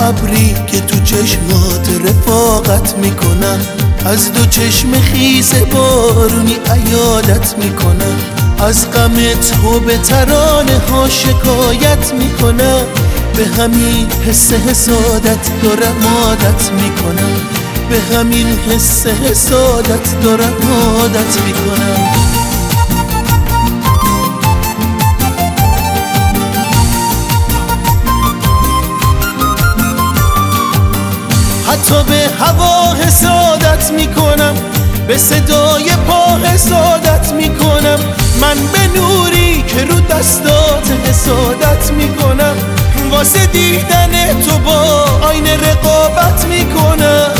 ابری که تو چشمات رفاقت میکنم، از دو چشم خیس بارونی عیادت میکنم، از غم تو به ترانه ها شکایت میکنم، به همین حس حسادت دارم عادت میکنم، به همین حس حسادت دارم عادت میکنم. حتی به هوا حسادت میکنم، به صدای پا حسادت میکنم، من به نوری که رو دستات حسادت میکنم، واسه دیدن تو با آینه رقابت میکنم.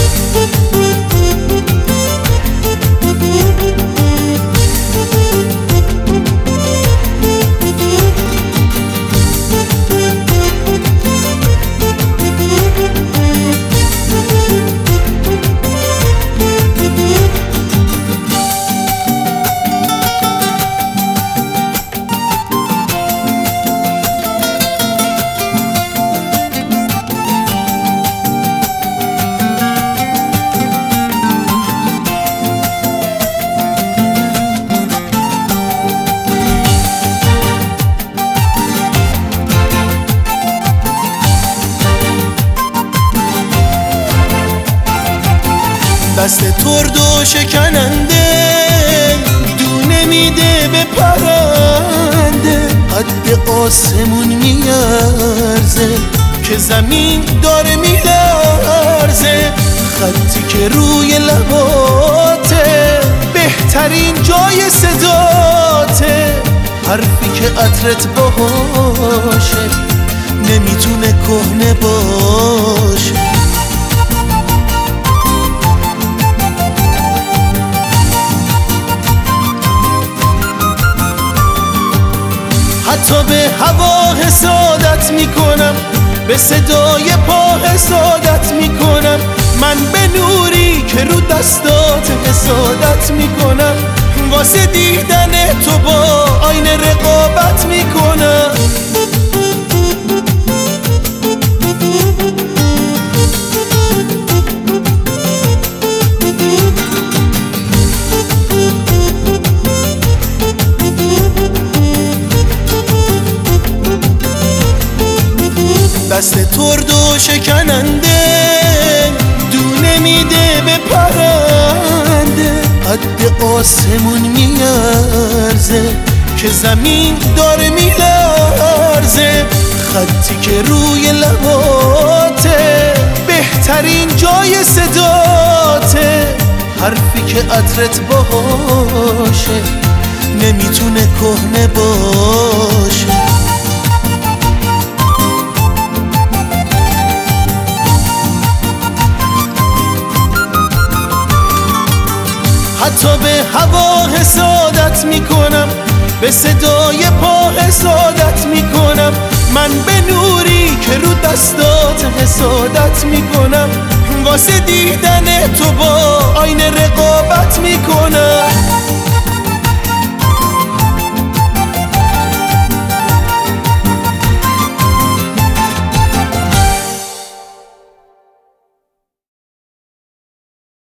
دست ترد و شکننده دونه میده به پرنده، قد آسمون میارزه که زمین داره میلرزه، خطی که روی لباته بهترین جای صداته، حرفی که عطرت باشه نمیتونه کهنه باشه. حتی به هوا حسادت میکنم، به صدای پا حسادت میکنم، من به نوری که رو دستات حسادت میکنم، واسه دیدن تو با آینه رقابت میکنم. دست ترد و شکننده دونه میده به پرنده، قد آسمون میارزه که زمین داره میلرزه، خطی که روی لباته بهترین جای صداته، حرفی که عطرت باشه نمیتونه کهنه باشه. حتی به هوا حسادت میکنم، به صدای پا حسادت میکنم، من به نوری که رو دستات حسادت میکنم، واسه دیدن تو با آینه